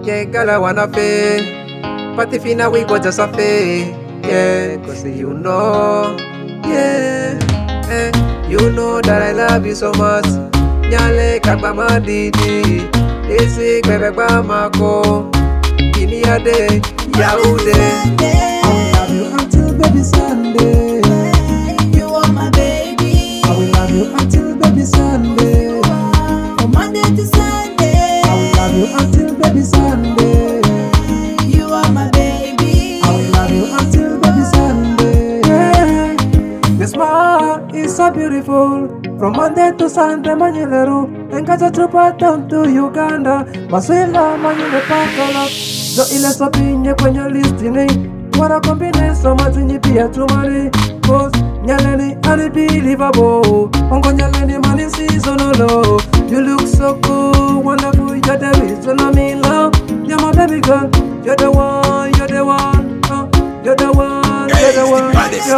Yeah, girl, I wanna feel. But if you know we go just a feel. Yeah, cause you know. Yeah, you know that I love you so much. Nyale kakbama didi. Isi kwekwa mako. Kini ade, yaude. I will love you until baby Sunday. You are my baby. I will love you until baby Sunday. From Monday to Sunday. I will love you until baby Sunday. You are my baby. I will love you until baby Sunday. Yeah. The smile is so beautiful. From Monday to Sunday, Manyileru. Enkaja chupa down to Uganda. Maswila Manyile Pakala. No ile sopinye kwenye listini. Wana combination mazinyi pia tumari. Cause nyaleni unbelievable. Ongo nyaleni mani seasonal. You look so cool, wonderful. You're the reason I'm in love. You're my baby girl. You're the one. You're the one. You're the one. You're the one.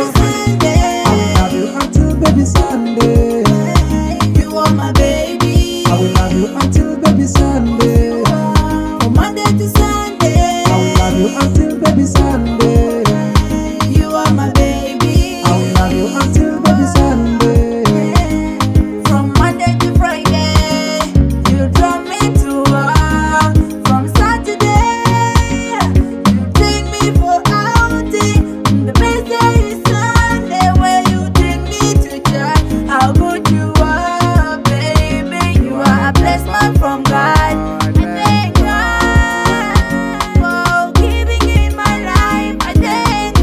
I will love you until baby Sunday. You are my baby. I will love you until baby Sunday. From Monday to Sunday. I will love you until baby Sunday. You are my baby. I will love you until baby Sunday. From Monday to Friday, you draw me to work. From Saturday, you take me for outing. The best day is Sunday when you take me to church. How good you are, baby. You are a blessed man from God. I thank God for giving in my life. I thank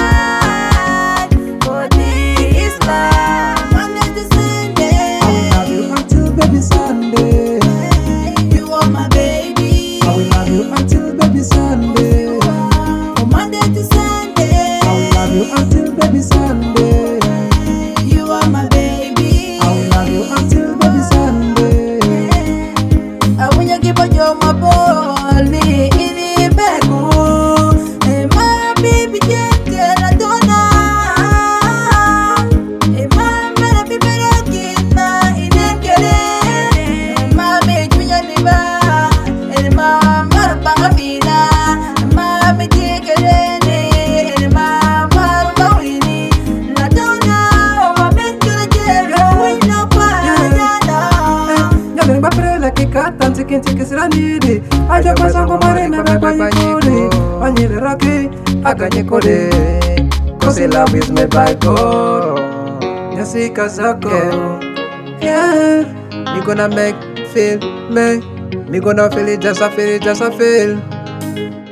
God for this love. Monday to Sunday. I will love you until baby Sunday. You are my baby. I will love you until baby Sunday. From Monday to Sunday. I will love you until baby Sunday. You are my baby. I will love you until baby Sunday. When you give up your my ball, me in the bed. And my baby gentle, I don't know. And my man, be better get my in and get it. And my baby, when you live, and my mother, Bangabina, and my baby, get it. And my mother, Bawini, I don't know. My baby, get it. We know why. Nyaleni baprela kikata nchiki sila nidi. Aja kwa sango marina beba yikuri. Manyile raki aganye kode. Cause love is made by God. Nyasika zako. Yeah, me gonna make feel me. Me gonna feel it, just a feel it, just a feel.